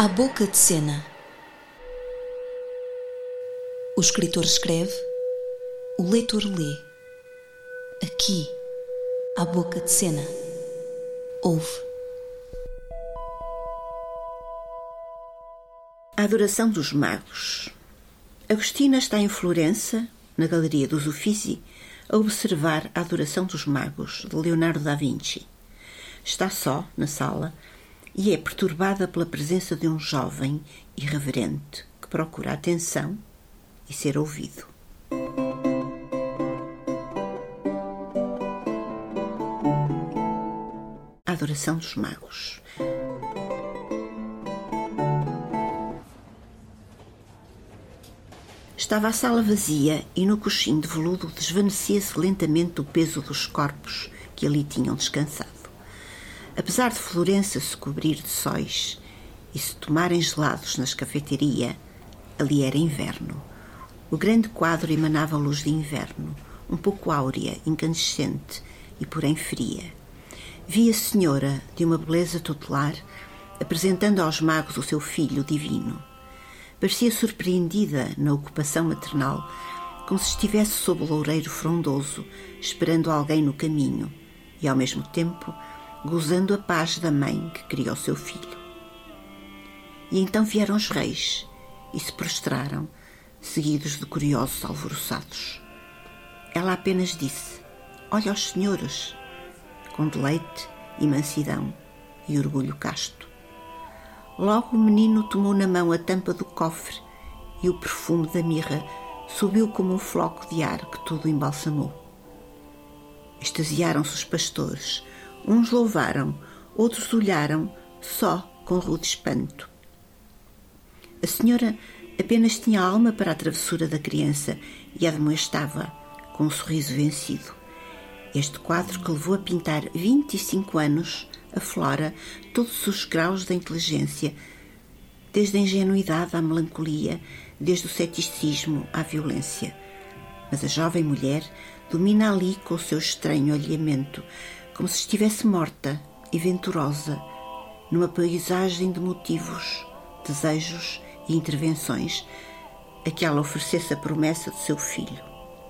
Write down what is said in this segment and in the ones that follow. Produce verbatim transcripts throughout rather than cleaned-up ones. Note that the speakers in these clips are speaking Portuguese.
À boca de cena. O escritor escreve, o leitor lê. Aqui, à boca de cena, ouve. A Adoração dos Magos. Agostina está em Florença, na Galeria dos Uffizi, a observar a Adoração dos Magos, de Leonardo da Vinci. Está só, na sala, e é perturbada pela presença de um jovem irreverente que procura atenção e ser ouvido. A Adoração dos Magos. Estava a sala vazia e no coxim de veludo desvanecia-se lentamente o peso dos corpos que ali tinham descansado. Apesar de Florença se cobrir de sóis e se tomarem gelados nas cafeteria, ali era inverno. O grande quadro emanava luz de inverno, um pouco áurea, incandescente e porém fria. Vi a senhora, de uma beleza tutelar, apresentando aos magos o seu filho divino. Parecia surpreendida na ocupação maternal, como se estivesse sob o loureiro frondoso, esperando alguém no caminho e, ao mesmo tempo, gozando a paz da mãe que criou seu filho. E então vieram os reis e se prostraram, seguidos de curiosos alvoroçados. Ela apenas disse: "Olha aos senhores", com deleite e mansidão e orgulho casto. Logo o menino tomou na mão a tampa do cofre e o perfume da mirra subiu como um floco de ar que tudo embalsamou. Extasiaram-se os pastores. Uns louvaram, outros olharam, só com rude espanto. A senhora apenas tinha alma para a travessura da criança e admoestava, com um sorriso vencido. Este quadro que levou a pintar vinte e cinco anos aflora todos os graus da inteligência, desde a ingenuidade à melancolia, desde o ceticismo à violência. Mas a jovem mulher domina ali com o seu estranho alheamento, como se estivesse morta e venturosa, numa paisagem de motivos, desejos e intervenções, a que ela oferecesse a promessa de seu filho.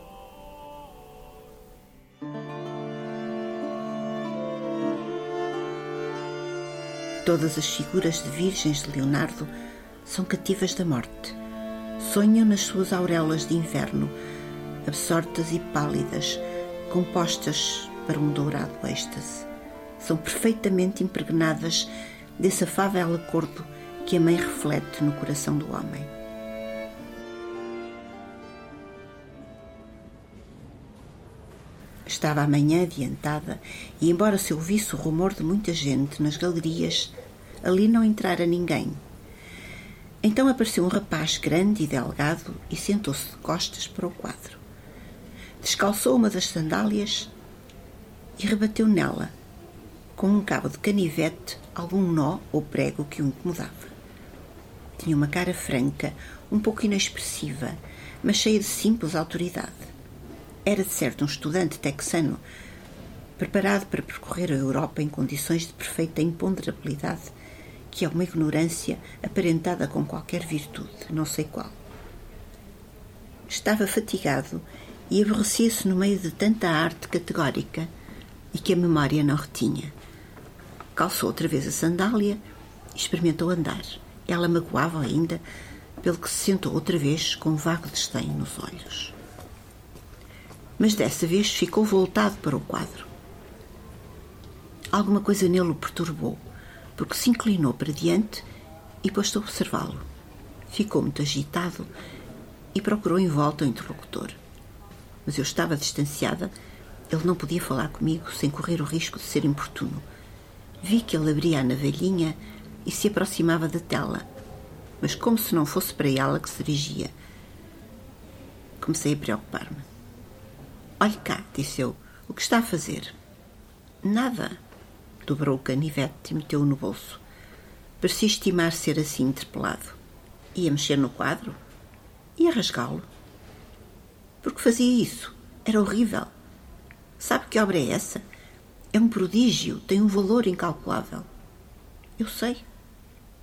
Todas as figuras de virgens de Leonardo são cativas da morte. Sonham nas suas aurelas de inverno, absortas e pálidas, compostas para um dourado êxtase. São perfeitamente impregnadas desse afável acordo que a mãe reflete no coração do homem. Estava a manhã adiantada e, embora se ouvisse o rumor de muita gente nas galerias, ali não entrara ninguém. Então apareceu um rapaz grande e delgado e sentou-se de costas para o quadro. Descalçou uma das sandálias e rebateu nela, com um cabo de canivete, algum nó ou prego que o incomodava. Tinha uma cara franca, um pouco inexpressiva, mas cheia de simples autoridade. Era, de certo, um estudante texano, preparado para percorrer a Europa em condições de perfeita imponderabilidade, que é uma ignorância aparentada com qualquer virtude, não sei qual. Estava fatigado e aborrecia-se no meio de tanta arte categórica e que a memória não retinha. Calçou outra vez a sandália e experimentou andar. Ela magoava ainda, pelo que se sentou outra vez com um vago desdém nos olhos. Mas dessa vez ficou voltado para o quadro. Alguma coisa nele o perturbou, porque se inclinou para diante e pôs-se a observá-lo. Ficou muito agitado e procurou em volta o interlocutor. Mas eu estava distanciada, ele não podia falar comigo sem correr o risco de ser importuno. Vi que ele abria a navalhinha e se aproximava da tela, mas como se não fosse para ela que se dirigia. Comecei a preocupar-me. "Olhe cá", disse eu, "o que está a fazer?" "Nada." Dobrou o canivete e meteu-o no bolso. Parecia estimar ser assim interpelado. Ia mexer no quadro? Ia rasgá-lo? Por que fazia isso? Era horrível. Sabe que obra é essa? É um prodígio, tem um valor incalculável. Eu sei.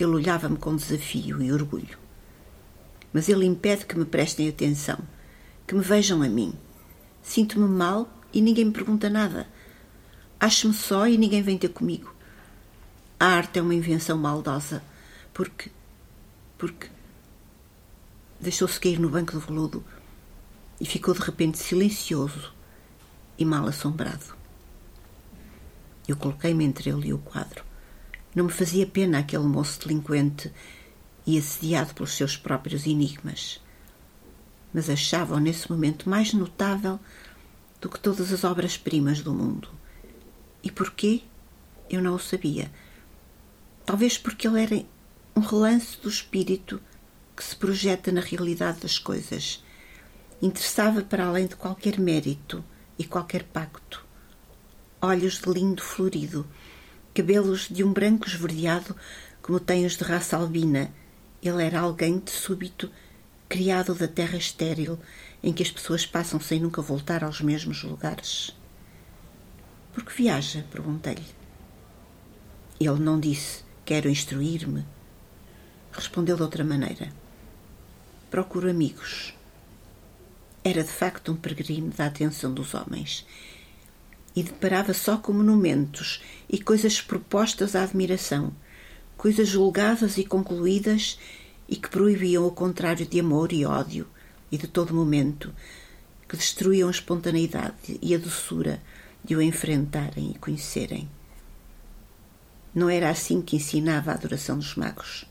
Ele olhava-me com desafio e orgulho. Mas ele impede que me prestem atenção, que me vejam a mim. Sinto-me mal e ninguém me pergunta nada. Acho-me só e ninguém vem ter comigo. A arte é uma invenção maldosa, porque... porque... Deixou-se cair no banco de veludo e ficou de repente silencioso e mal assombrado. Eu coloquei-me entre ele e o quadro. Não me fazia pena aquele moço delinquente e assediado pelos seus próprios enigmas, mas achava-o nesse momento mais notável do que todas as obras-primas do mundo. E porquê? Eu não o sabia. Talvez porque ele era um relance do espírito que se projeta na realidade das coisas. Interessava para além de qualquer mérito e qualquer pacto. Olhos de lindo florido, cabelos de um branco esverdeado como tem os de raça albina. Ele era alguém de súbito, criado da terra estéril, em que as pessoas passam sem nunca voltar aos mesmos lugares. Por que viaja? Perguntei-lhe. Ele não disse, quero instruir-me. Respondeu de outra maneira. Procuro amigos. Era de facto um peregrino da atenção dos homens e deparava só com monumentos e coisas propostas à admiração, coisas julgadas e concluídas e que proibiam o contrário de amor e ódio e de todo momento, que destruíam a espontaneidade e a doçura de o enfrentarem e conhecerem. Não era assim que ensinava a adoração dos magos.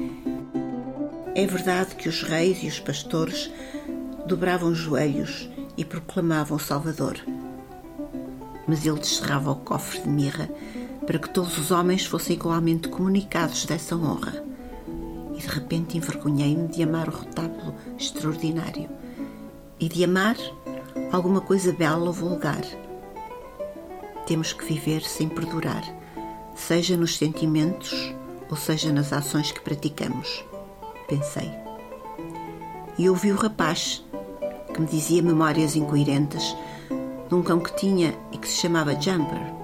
É verdade que os reis e os pastores dobravam os joelhos e proclamavam o Salvador. Mas ele descerrava o cofre de mirra para que todos os homens fossem igualmente comunicados dessa honra. E de repente envergonhei-me de amar o retábulo extraordinário e de amar alguma coisa bela ou vulgar. Temos que viver sem perdurar, seja nos sentimentos ou seja nas ações que praticamos, pensei. E ouvi o rapaz, que me dizia memórias incoerentes de um cão que tinha e que se chamava Jumper.